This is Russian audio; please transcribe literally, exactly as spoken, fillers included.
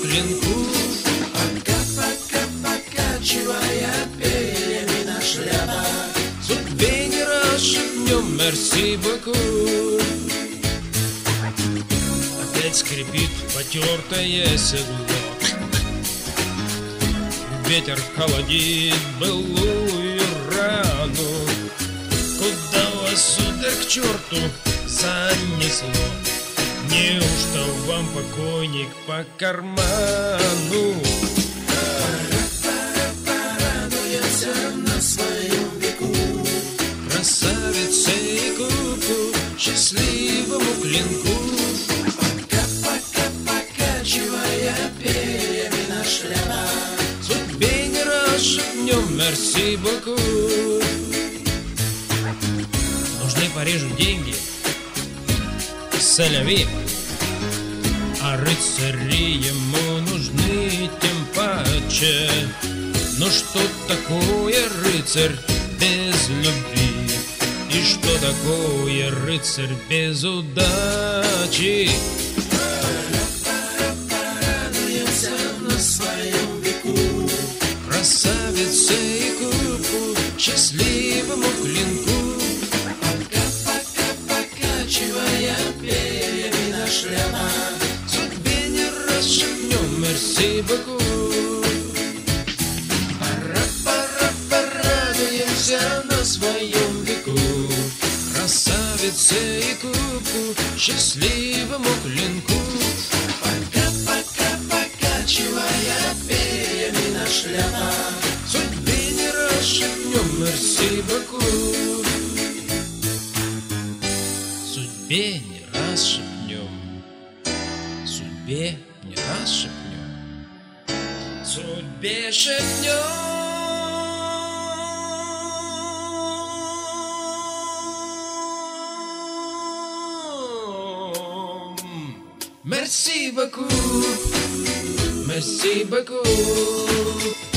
клинку. Пока-пока, покачивая перьями на шляпа, Судьбе не расшибнем, мерси боку. Опять скрипит потертое седло, ветер холодит былую рану. Куда вас, сударь, к черту занесло? Неужто вам покойник по карману? порадуется на своем веку. Красавице и куку, счастливому клинку. Пока-пока, покачивая перьями на шляпа, Судьбе не расшибнем, мерси боку. Нужны Парижу деньги, соляви, а рыцари ему нужны тем паче. Но что такое рыцарь без любви? И что такое рыцарь без удачи? порадуется на своем веку. Красавице и куку, счастливому клинку. Пока-пока, покачивая перьями на шляпа, Судьбе не расшибнем, мерси боку. пора-пора, порадуемся на своем веку. Красавице и куку, счастливому клинку. Пока-пока, покачивая перьями на шляпа, Судьбе не расшибнем, мерси боку. Судьбе не расшибнем, судьбе не расшибнем, судьбе шепнем. Merci beaucoup, merci beaucoup.